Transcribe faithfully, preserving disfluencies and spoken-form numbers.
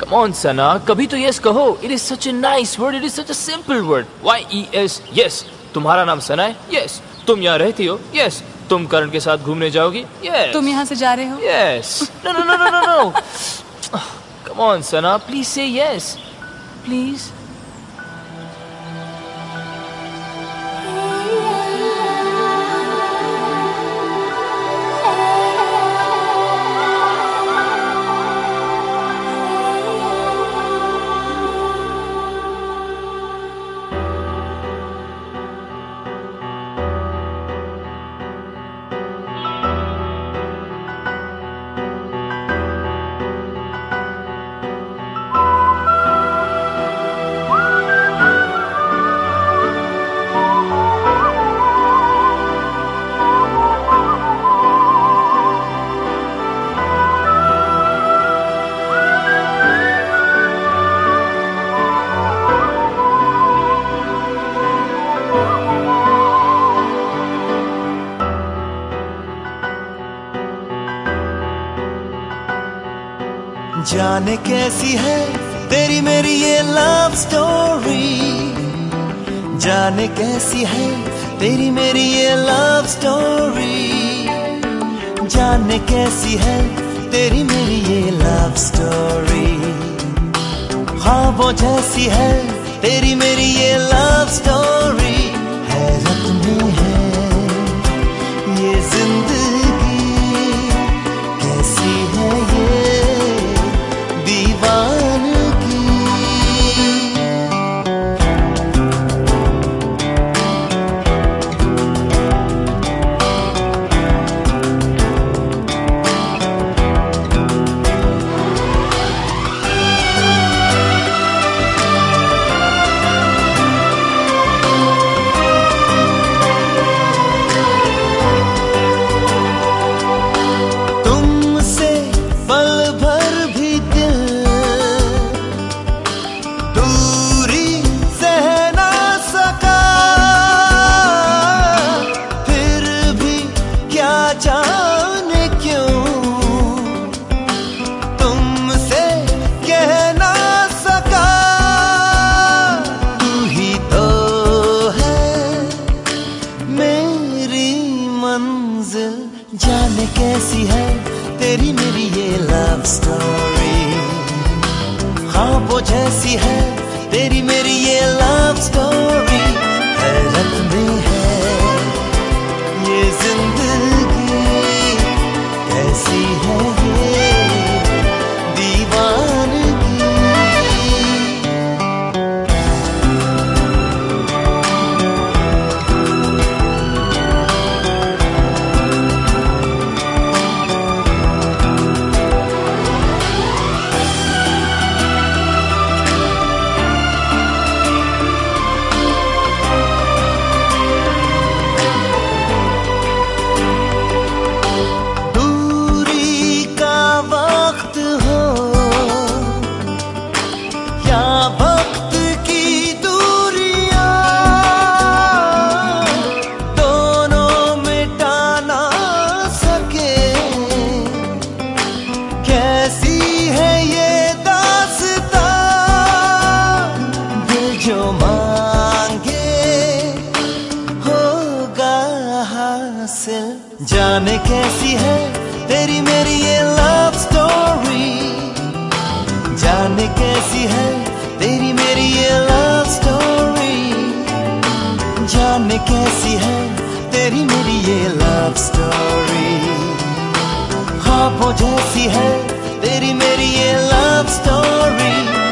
Come on, Sana. कभी तो yes कहो. It is such a nice word. It is such a simple word. Y E S. Yes. तुम्हारा नाम सना है? Yes. तुम यहाँ रहती हो? Yes. तुम करण के साथ घूमने जाओगी? Yes. तुम यहाँ से जा रहे हो? Yes. No, no, no, no, no, no. Come on, Sana. Please say yes. Please. जाने कैसी है तेरी मेरी ये लव स्टोरी, जाने कैसी है तेरी मेरी ये लव स्टोरी, जाने कैसी है तेरी मेरी ये लव स्टोरी। ख्वाबों जैसी है तेरी मेरी ये लव स्टोरी, हैरत में है ये जिंदगी कैसी है ये दीवानगी। तुमसे पल भर भी दिल दूरी सह ना सका, फिर भी क्या जाने क्यों तुमसे कह ना सका। तू ही तो है मेरी मंजिल, जाने कैसी है तेरी मेरी ये लव स्टोरी। ख्वाबों जैसी है तेरी मेरी ये लव स्टोरी, हैरत में है ये जिंदगी कैसी है ये दीवानगी। दूरी का वक्त हो या वक्त की दूरियां, दोनों मिटा ना सके कैसी है ये दास्तां। दिल जो मांगे होगा हासिल, जाने कैसी है तेरी मेरी ये लव स्टोरी, जाने कैसी है तेरी मेरी ये लव स्टोरी, जाने कैसी है तेरी मेरी ये लव स्टोरी। ख्वाबों जैसी है तेरी मेरी ये लव स्टोरी,